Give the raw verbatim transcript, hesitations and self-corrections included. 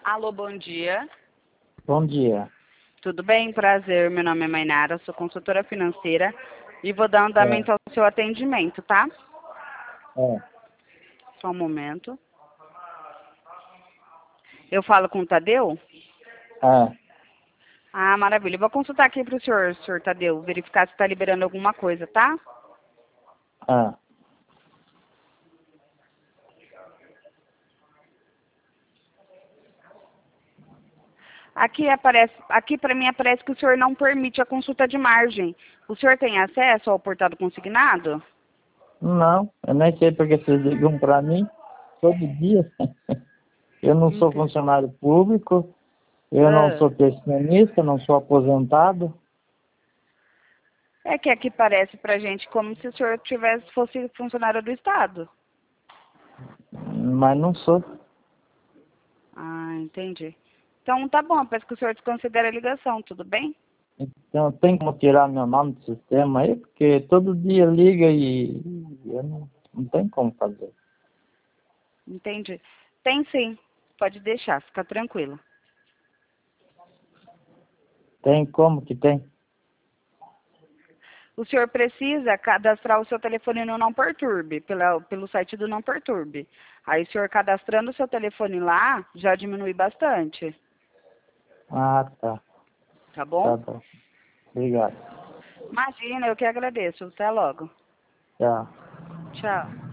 Alô, bom dia. Bom dia. Tudo bem? Prazer. Meu nome é Mainara, sou consultora financeira e vou dar É, andamento ao seu atendimento, tá? é, Só um momento. Eu falo com o Tadeu? é, Ah, maravilha. Eu vou consultar aqui para o senhor, senhor Tadeu, verificar se está liberando alguma coisa, tá? é. Aqui aparece, aqui para mim aparece que o senhor não permite a consulta de margem. O senhor tem acesso ao portal do consignado? Não, eu nem sei porque vocês ligam para mim todo dia. Eu não sou Ent- funcionário público, eu não Ah. sou pensionista, não sou aposentado, É que aqui parece pra gente como se o senhor tivesse fosse funcionário do Estado. mas não sou. Ah, entendi. Então tá bom, peço que o senhor desconsidere a ligação, tudo bem? Então tem como tirar meu nome do sistema aí, porque todo dia liga e eu não, não tem como fazer. Entendi. Tem sim, pode deixar, fica tranquilo. Tem como que tem? O senhor precisa cadastrar o seu telefone no Não Perturbe, pela, pelo site do Não Perturbe. Aí o senhor cadastrando o seu telefone lá, já diminui bastante, Ah, tá. tá bom? Tá bom. Obrigado. Imagina, eu que agradeço. Até logo. Tchau. Tchau.